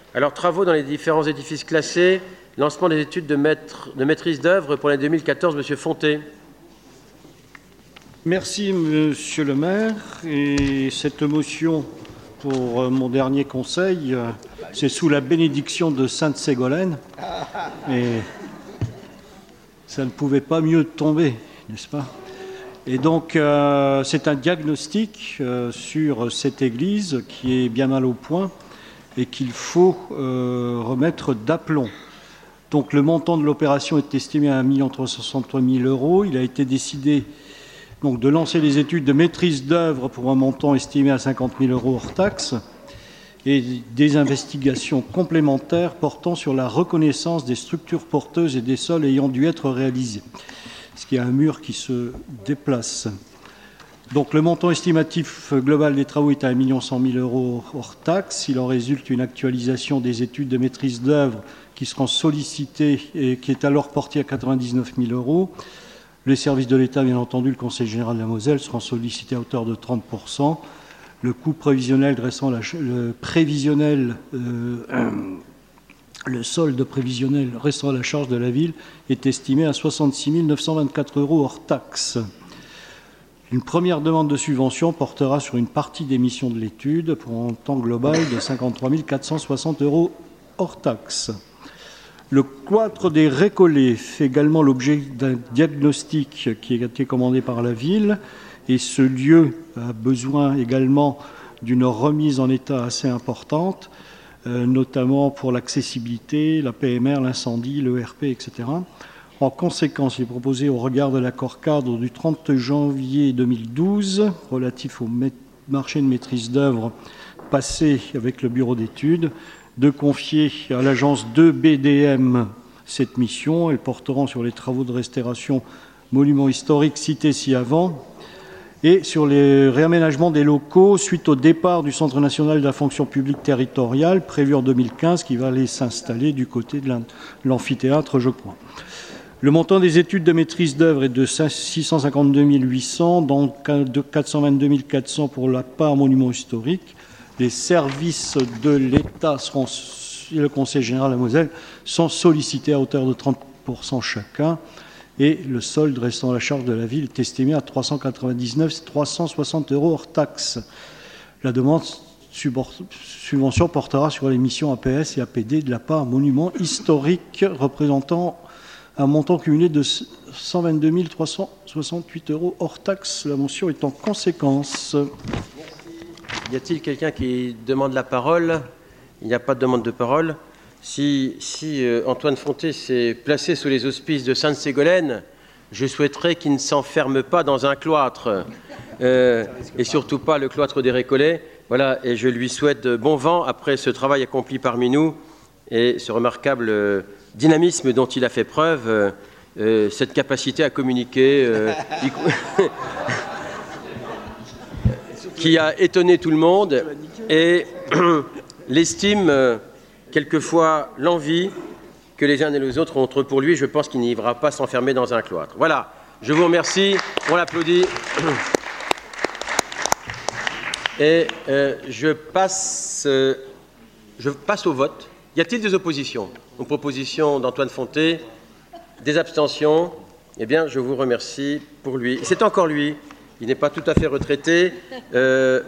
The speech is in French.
Alors, travaux dans les différents édifices classés, lancement des études de maîtrise d'œuvre pour l'année 2014, Monsieur Fonté. Merci, Monsieur le maire. Et cette motion pour mon dernier conseil, c'est sous la bénédiction de Sainte-Ségolène. Et ça ne pouvait pas mieux tomber, n'est-ce pas? Et donc, c'est un diagnostic sur cette église qui est bien mal au point et qu'il faut remettre d'aplomb. Donc, le montant de l'opération est estimé à 1 363 000 €. Il a été décidé donc, de lancer les études de maîtrise d'œuvre pour un montant estimé à 50 000 € hors taxes et des investigations complémentaires portant sur la reconnaissance des structures porteuses et des sols ayant dû être réalisés. Parce qu'il y a un mur qui se déplace. Donc le montant estimatif global des travaux est à 1 100 000 € hors taxes. Il en résulte une actualisation des études de maîtrise d'œuvre qui seront sollicitées et qui est alors portée à 99 000 €. Les services de l'État, bien entendu, le Conseil général de la Moselle, seront sollicités à hauteur de 30 %. Le coût prévisionnel dressant le solde prévisionnel restant à la charge de la ville est estimé à 66 924 € hors taxes. Une première demande de subvention portera sur une partie des missions de l'étude pour un montant global de 53 460 € hors taxes. Le cloître des Récollets fait également l'objet d'un diagnostic qui a été commandé par la ville et ce lieu a besoin également d'une remise en état assez importante, notamment pour l'accessibilité, la PMR, l'incendie, l'ERP, etc. En conséquence, il est proposé au regard de l'accord cadre du 30 janvier 2012 relatif au marché de maîtrise d'œuvre passé avec le bureau d'études de confier à l'agence 2BDM cette mission. Elles porteront sur les travaux de restauration monuments historiques cités ci-avant et sur les réaménagements des locaux suite au départ du Centre national de la fonction publique territoriale prévu en 2015 qui va aller s'installer du côté de l'amphithéâtre, je crois. Le montant des études de maîtrise d'œuvre est de 652 800, dont de 422 400 pour la part monument historique. Les services de l'État seront, et le Conseil général de la Moselle sont sollicités à hauteur de 30 % chacun. Et le solde restant à la charge de la ville est estimé à 399 360 € hors taxes. La demande subvention portera sur les missions APS et APD de la part monument historique représentant un montant cumulé de 122 368 € hors taxes. La mention est en conséquence. Y a-t-il quelqu'un qui demande la parole? Il n'y a pas de demande de parole. Si Antoine Fonté s'est placé sous les auspices de Sainte-Ségolène, je souhaiterais qu'il ne s'enferme pas dans un cloître, et surtout pas le cloître des Récollets. Voilà, et je lui souhaite bon vent après ce travail accompli parmi nous et ce remarquable dynamisme dont il a fait preuve, cette capacité à communiquer qui a étonné tout le monde et l'estime, quelquefois l'envie que les uns et les autres ont entre pour lui. Je pense qu'il n'ira pas s'enfermer dans un cloître. Voilà, je vous remercie, on l'applaudit. Et je passe au vote. Y a-t-il des oppositions aux propositions d'Antoine Fonté? Des abstentions? Eh bien, je vous remercie pour lui. C'est encore lui. Il n'est pas tout à fait retraité.